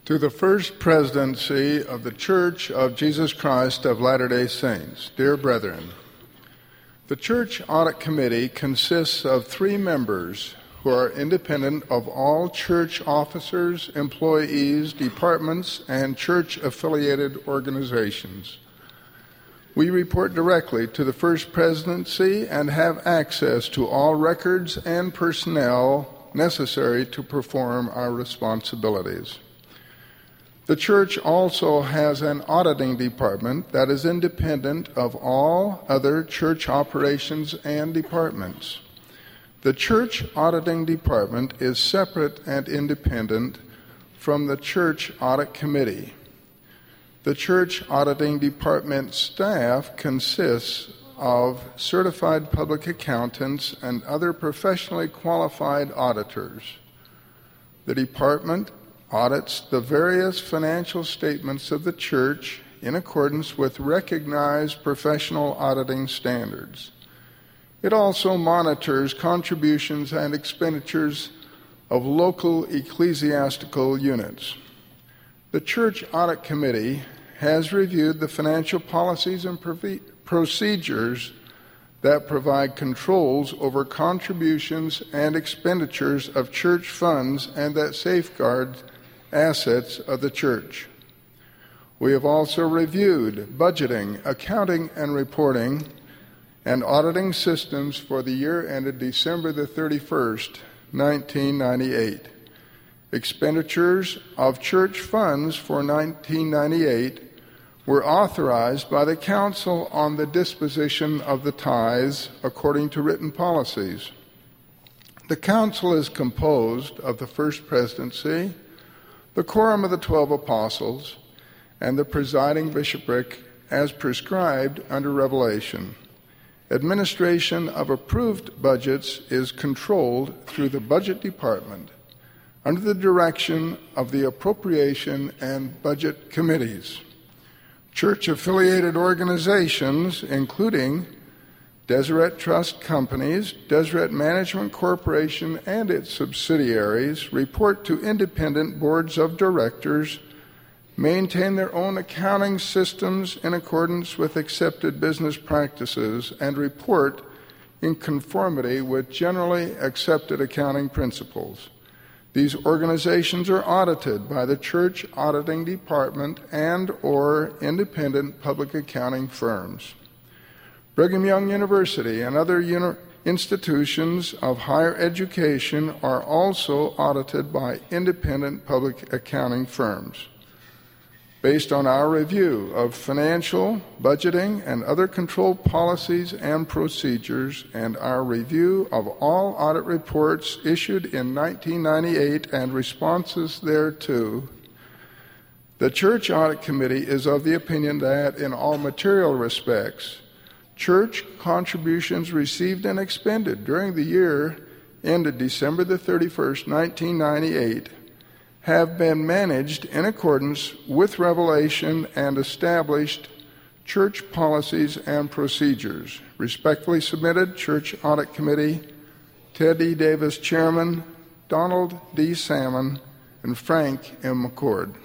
To the First Presidency of the Church of Jesus Christ of Latter-day Saints, dear brethren, the Church Audit Committee consists of 3 members who are independent of all church officers, employees, departments, and church-affiliated organizations. We report directly to the First Presidency and have access to all records and personnel necessary to perform our responsibilities. The church also has an auditing department that is independent of all other church operations and departments. The church auditing department is separate and independent from the Church Audit Committee. The church auditing department staff consists of certified public accountants and other professionally qualified auditors. The department audits the various financial statements of the church in accordance with recognized professional auditing standards. It also monitors contributions and expenditures of local ecclesiastical units. The Church Audit Committee has reviewed the financial policies and procedures that provide controls over contributions and expenditures of church funds and that safeguard assets of the church. We have also reviewed budgeting, accounting, and reporting and auditing systems for the year ended December the 31st, 1998. Expenditures of church funds for 1998 were authorized by the Council on the Disposition of the Tithes according to written policies. The Council is composed of the First Presidency, the Quorum of the 12 Apostles, and the presiding bishopric as prescribed under Revelation. Administration of approved budgets is controlled through the Budget Department under the direction of the Appropriation and Budget Committees. Church-affiliated organizations, including Deseret Trust Companies, Deseret Management Corporation, and its subsidiaries, report to independent boards of directors, maintain their own accounting systems in accordance with accepted business practices, and report in conformity with generally accepted accounting principles. These organizations are audited by the Church Auditing Department and/or independent public accounting firms. Brigham Young University and other institutions of higher education are also audited by independent public accounting firms. Based on our review of financial, budgeting, and other control policies and procedures, and our review of all audit reports issued in 1998 and responses thereto, the Church Audit Committee is of the opinion that, in all material respects, church contributions received and expended during the year ended December the 31st, 1998, have been managed in accordance with Revelation and established church policies and procedures. Respectfully submitted, Church Audit Committee, Ted E. Davis, Chairman, Donald D. Salmon, and Frank M. McCord.